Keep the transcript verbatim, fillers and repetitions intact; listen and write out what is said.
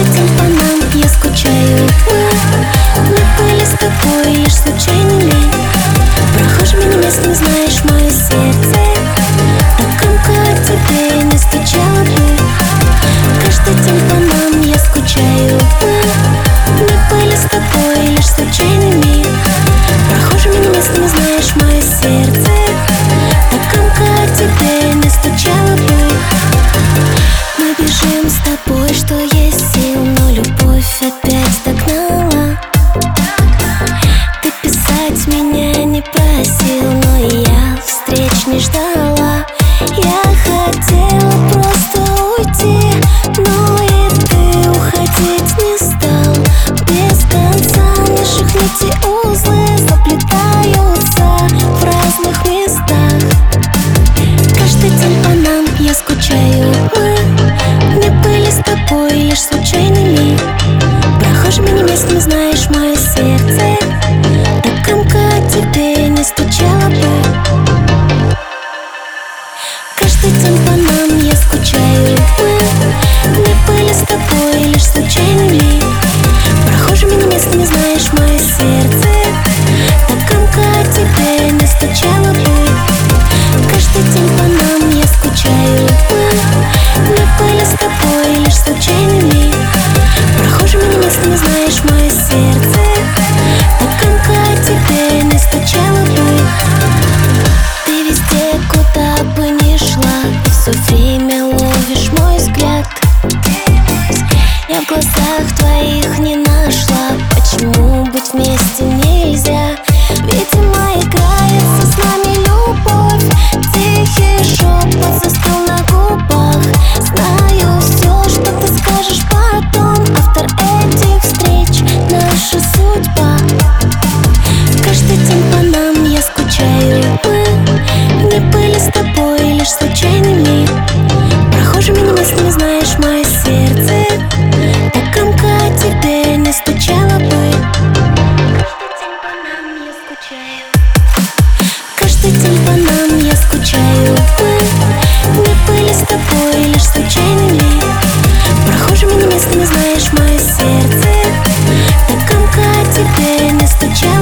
Каждый день по нам я скучаю. Мы были с тобой лишь случайными прохожими, мест не знаешь мое сердце. Так громко к тебе не стучало бы. Каждый день по нам я скучаю. Мы были с тобой лишь случайными прохожими, мест не знаешь мое сердце. Так громко к тебе не стучало бы. Мы бежим с тобой, что есть сил, но любовь опять догнала. Ты писать меня не просил, но и я встреч не ждала. Я хотела просто уйти, но и ты уходить не стал. Без конца наших нитей узлы заплетаются в разных местах. Каждый день по нам я скучаю. Мы не были с тобой лишь случайными прохожими, не мест не знаешь мое сердце. Так громко к тебе не стучало бы. Каждый день по нам я скучаю. Мы не были с тобой лишь случайными прохожими, не мест не знаешь мое сердце. Так громко к тебе не стучало бы. Каждый день по нам я скучаю. Мы не были с тобой лишь случайными прохожими, не мест не знаешь мое сердце. Так громко к тебе не стучало бы. Ты везде, куда бы ни шла, и все время ловишь мой взгляд. Я в глазах твоих не нашла, почему быть вместе нельзя. Видимо, играется с нами любовь. Тихий шепот застыл на губах. Знаю все, что ты скажешь потом. Автор этих встреч — наша судьба. Каждый день по нам я скучаю. Мы не были с тобой лишь случайными прохожими, не мест не знаешь мое сердце. Так громко к тебе не стучало бы. Каждый день по нам я скучаю. Мы не были с тобой лишь случайными прохожими, не мест не знаешь мое сердце. Так громко к тебе не стучало.